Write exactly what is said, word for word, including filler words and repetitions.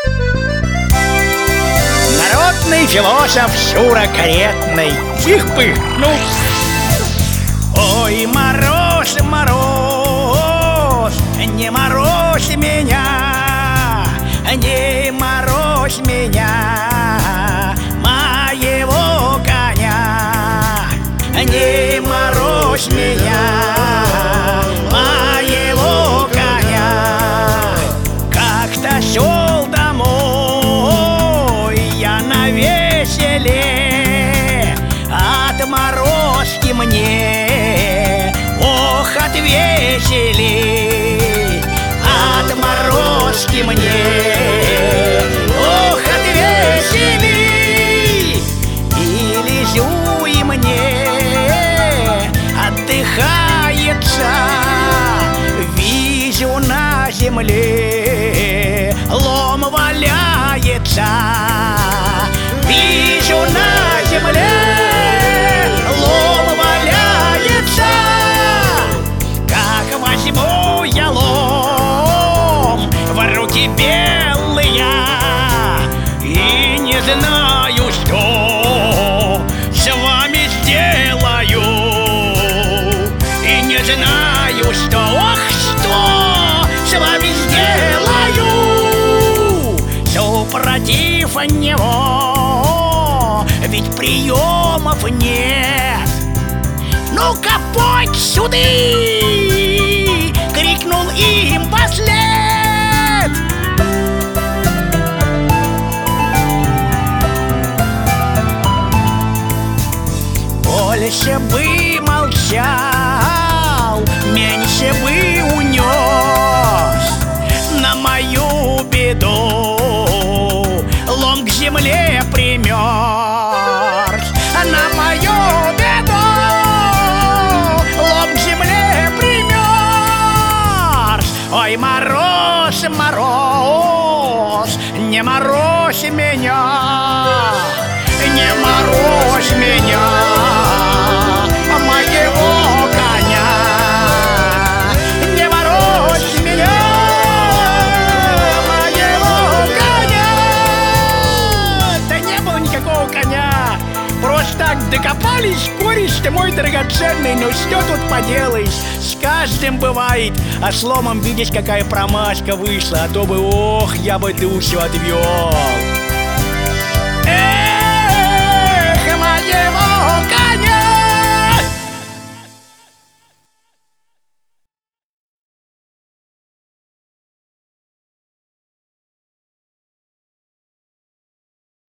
Народный философ Шура Каретный чих-пыхнул. Ой, мороз, мороз, не морозь меня, не морозь меня, моего коня, не морозь меня, моего коня. Как-то шел домой я на веселе, отморозки мне, ох, отвесили, отморозки мне, ох, отвесили. И лежу и мне отдыхается, вижу на земле лом валяется, вижу на земле лом валяется. Как возьму я лом в руки белые и не знаю, что с вами сделаю, и не знаю, что, ох, что с вами сделаю. Супротив него ведь приемов нет. Ну-ка, подь сюды! Крикнул им послед. Больше бы молчал, меньше бы унес на мою беду. Лом к земле примерз на мою беду. Лом к земле примерз. Ой, мороз, мороз, не морозь меня, не морозь меня, моего коня, не морозь меня, моего коня. Да не было никакого коня, просто так докопались, кореш ты мой драгоценный. Ну что тут поделаешь, с каждым бывает. А с ломом видишь, какая промашка вышла, а то бы, ох, я бы душу отвел. Эй!